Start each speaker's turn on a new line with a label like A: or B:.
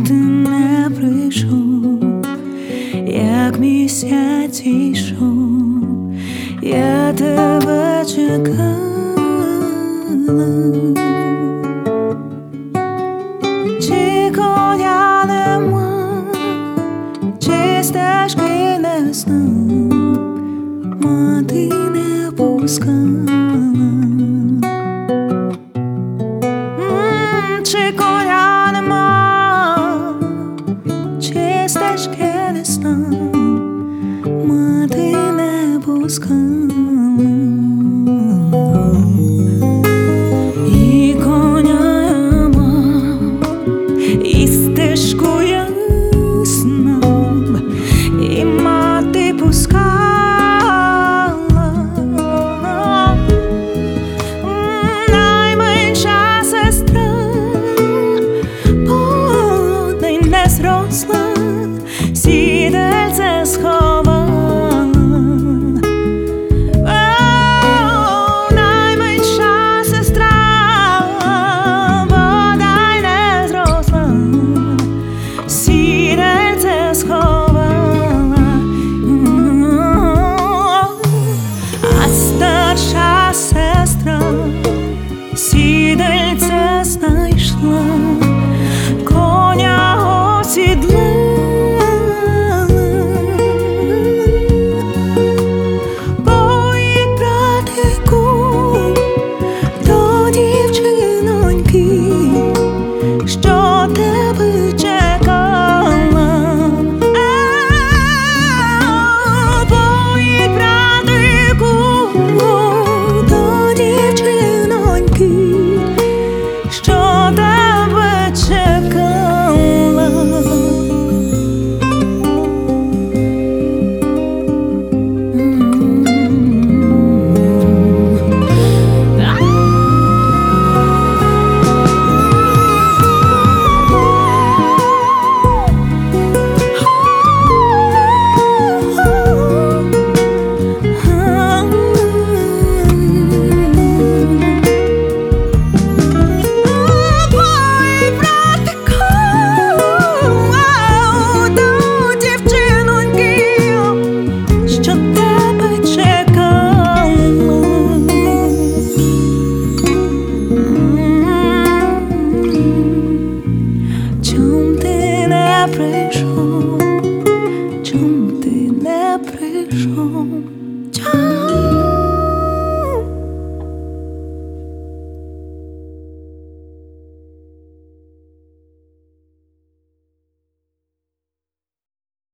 A: ти не прийшов, як місяць йшов, я тебе чекала. Чи коня нема, чи стежки не знав, мати не пускала. Чи коня нема, чи стежки не знав, мати не пускала. І коня я мав, і стежку я знав, і мати пускала. Найменша сестра подай не зросла, сідельце сховала. Найменша сестра подай не зросла, сідельце сховала. А старша сестра сідельце знайшла, коня осідлала. Поїдь, братику, до дівчиноньки, що тебе чекала. Поїдь, братику, до дівчиноньки, що тебе чекала. Чом ти не прийшов?